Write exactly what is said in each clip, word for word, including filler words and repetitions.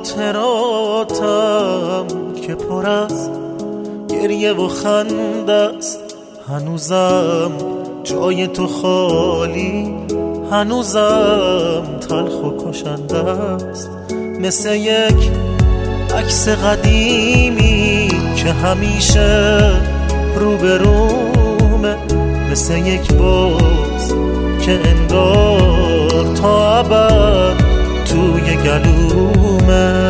خاطراتم که پر از گریه و خنده است، هنوزم جای تو خالی، هنوزم تلخ و کشنده است. مثل یک عکس قدیمی که همیشه روبرومه، مثل یک باز که انگار تا ابد توی گلومه.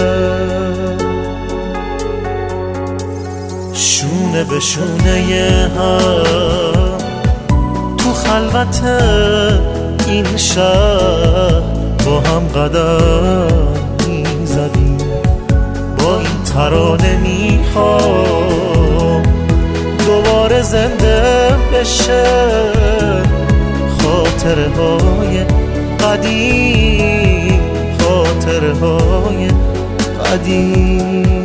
شونه به شونه هم تو خلوت این شهر با هم قدم میزدیم، با این ترانه میخوام دوباره زنده بشه خاطره های قدیم، خاطره های قدیم.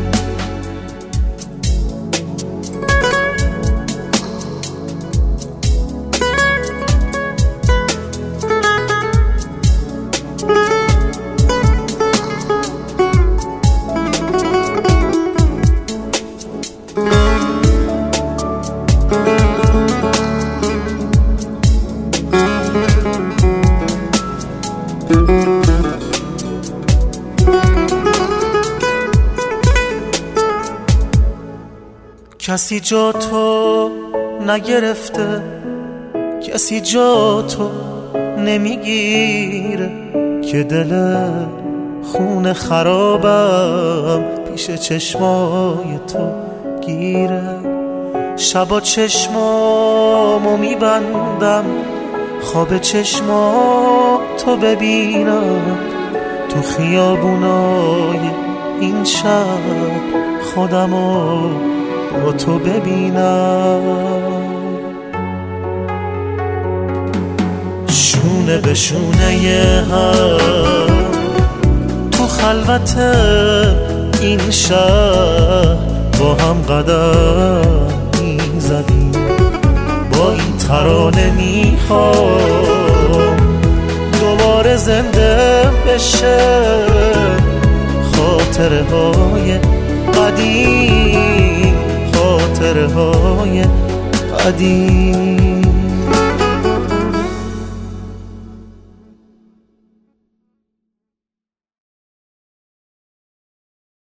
کسی جا تو نگرفته، کسی جا تو نمیگیره، که دل خون خرابم پیش چشمای تو گیره. شبا چشمامو میبندم خواب چشما تو ببینم، تو خیابونای این شب خودمو با تو ببینم. شونه به شونه هم تو خلوت این شهر با هم قدم میزدیم، با این ترانه میخوام دوباره زنده بشه خاطره های قدیم، خاطره های قدیم.